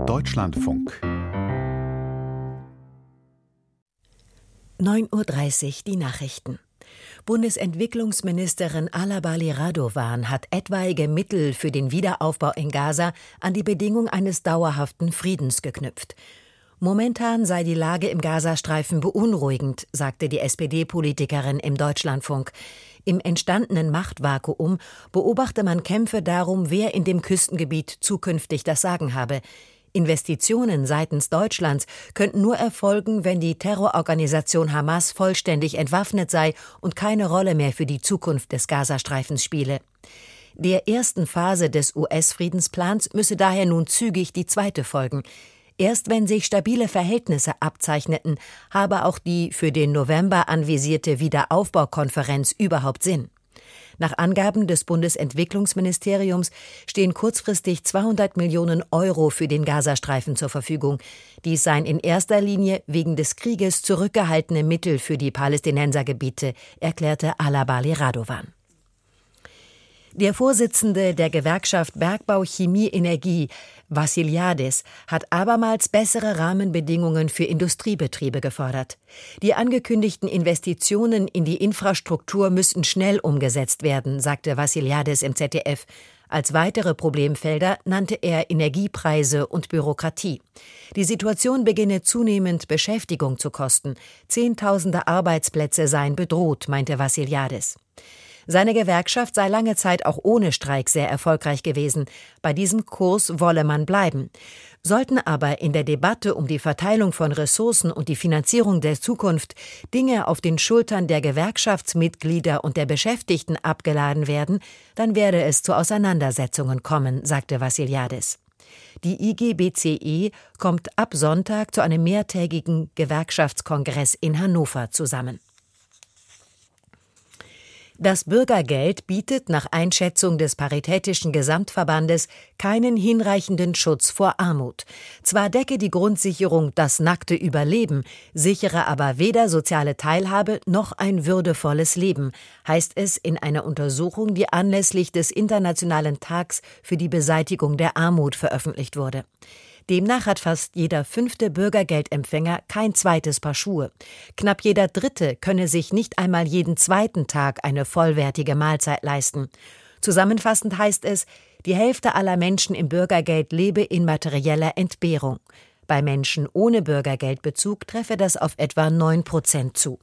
Deutschlandfunk 9:30 Uhr die Nachrichten. Bundesentwicklungsministerin Alabali Radovan hat etwaige Mittel für den Wiederaufbau in Gaza an die Bedingung eines dauerhaften Friedens geknüpft. Momentan sei die Lage im Gazastreifen beunruhigend, sagte die SPD-Politikerin im Deutschlandfunk. Im entstandenen Machtvakuum beobachte man Kämpfe darum, wer in dem Küstengebiet zukünftig das Sagen habe. Investitionen seitens Deutschlands könnten nur erfolgen, wenn die Terrororganisation Hamas vollständig entwaffnet sei und keine Rolle mehr für die Zukunft des Gazastreifens spiele. Der ersten Phase des US-Friedensplans müsse daher nun zügig die zweite folgen. Erst wenn sich stabile Verhältnisse abzeichneten, habe auch die für den November anvisierte Wiederaufbaukonferenz überhaupt Sinn. Nach Angaben des Bundesentwicklungsministeriums stehen kurzfristig 200 Millionen Euro für den Gazastreifen zur Verfügung. Dies seien in erster Linie wegen des Krieges zurückgehaltene Mittel für die Palästinensergebiete, erklärte Alabali Radovan. Der Vorsitzende der Gewerkschaft Bergbau, Chemie, Energie, Vassiliadis, hat abermals bessere Rahmenbedingungen für Industriebetriebe gefordert. Die angekündigten Investitionen in die Infrastruktur müssten schnell umgesetzt werden, sagte Vassiliadis im ZDF. Als weitere Problemfelder nannte er Energiepreise und Bürokratie. Die Situation beginne zunehmend Beschäftigung zu kosten. Zehntausende Arbeitsplätze seien bedroht, meinte Vassiliadis. Seine Gewerkschaft sei lange Zeit auch ohne Streik sehr erfolgreich gewesen. Bei diesem Kurs wolle man bleiben. Sollten aber in der Debatte um die Verteilung von Ressourcen und die Finanzierung der Zukunft Dinge auf den Schultern der Gewerkschaftsmitglieder und der Beschäftigten abgeladen werden, dann werde es zu Auseinandersetzungen kommen, sagte Vassiliadis. Die IG-BCE kommt ab Sonntag zu einem mehrtägigen Gewerkschaftskongress in Hannover zusammen. Das Bürgergeld bietet nach Einschätzung des Paritätischen Gesamtverbandes keinen hinreichenden Schutz vor Armut. Zwar decke die Grundsicherung das nackte Überleben, sichere aber weder soziale Teilhabe noch ein würdevolles Leben, heißt es in einer Untersuchung, die anlässlich des Internationalen Tags für die Beseitigung der Armut veröffentlicht wurde. Demnach hat fast jeder 5. Bürgergeldempfänger kein zweites Paar Schuhe. Knapp jeder 3. könne sich nicht einmal jeden 2. Tag eine vollwertige Mahlzeit leisten. Zusammenfassend heißt es, die Hälfte aller Menschen im Bürgergeld lebe in materieller Entbehrung. Bei Menschen ohne Bürgergeldbezug treffe das auf etwa 9% zu.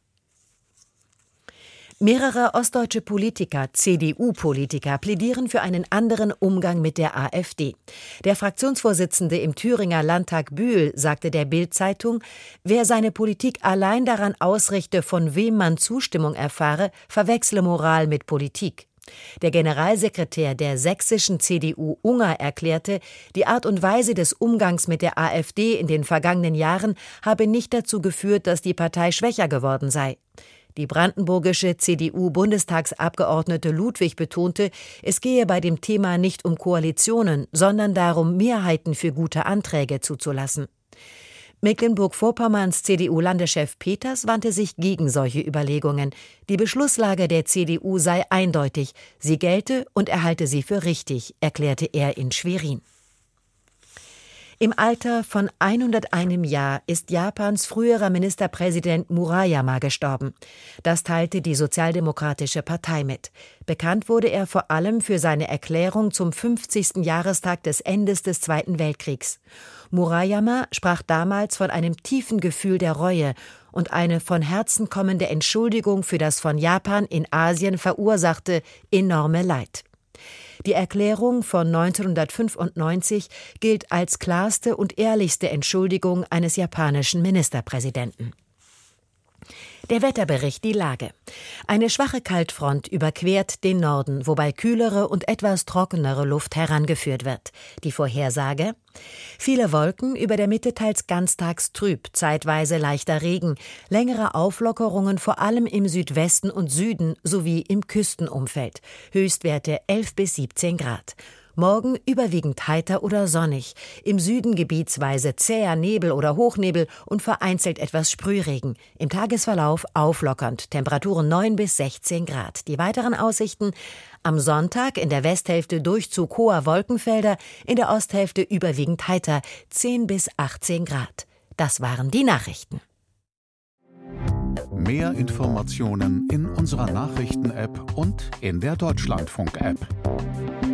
Mehrere ostdeutsche Politiker, CDU-Politiker, plädieren für einen anderen Umgang mit der AfD. Der Fraktionsvorsitzende im Thüringer Landtag Bühl sagte der Bild-Zeitung, wer seine Politik allein daran ausrichte, von wem man Zustimmung erfahre, verwechsle Moral mit Politik. Der Generalsekretär der sächsischen CDU Unger erklärte, die Art und Weise des Umgangs mit der AfD in den vergangenen Jahren habe nicht dazu geführt, dass die Partei schwächer geworden sei. Die brandenburgische CDU-Bundestagsabgeordnete Ludwig betonte, es gehe bei dem Thema nicht um Koalitionen, sondern darum, Mehrheiten für gute Anträge zuzulassen. Mecklenburg-Vorpommerns CDU-Landeschef Peters wandte sich gegen solche Überlegungen. Die Beschlusslage der CDU sei eindeutig, sie gelte und er halte sie für richtig, erklärte er in Schwerin. Im Alter von 101 Jahr ist Japans früherer Ministerpräsident Murayama gestorben. Das teilte die Sozialdemokratische Partei mit. Bekannt wurde er vor allem für seine Erklärung zum 50. Jahrestag des Endes des Zweiten Weltkriegs. Murayama sprach damals von einem tiefen Gefühl der Reue und eine von Herzen kommende Entschuldigung für das von Japan in Asien verursachte enorme Leid. Die Erklärung von 1995 gilt als klarste und ehrlichste Entschuldigung eines japanischen Ministerpräsidenten. Der Wetterbericht, die Lage. Eine schwache Kaltfront überquert den Norden, wobei kühlere und etwas trockenere Luft herangeführt wird. Die Vorhersage: viele Wolken, über der Mitte teils ganztags trüb, zeitweise leichter Regen, längere Auflockerungen vor allem im Südwesten und Süden sowie im Küstenumfeld. Höchstwerte 11 bis 17 Grad. Morgen überwiegend heiter oder sonnig. Im Süden gebietsweise zäher Nebel oder Hochnebel und vereinzelt etwas Sprühregen. Im Tagesverlauf auflockernd. Temperaturen 9 bis 16 Grad. Die weiteren Aussichten: am Sonntag in der Westhälfte Durchzug hoher Wolkenfelder, in der Osthälfte überwiegend heiter, 10 bis 18 Grad. Das waren die Nachrichten. Mehr Informationen in unserer Nachrichten-App und in der Deutschlandfunk-App.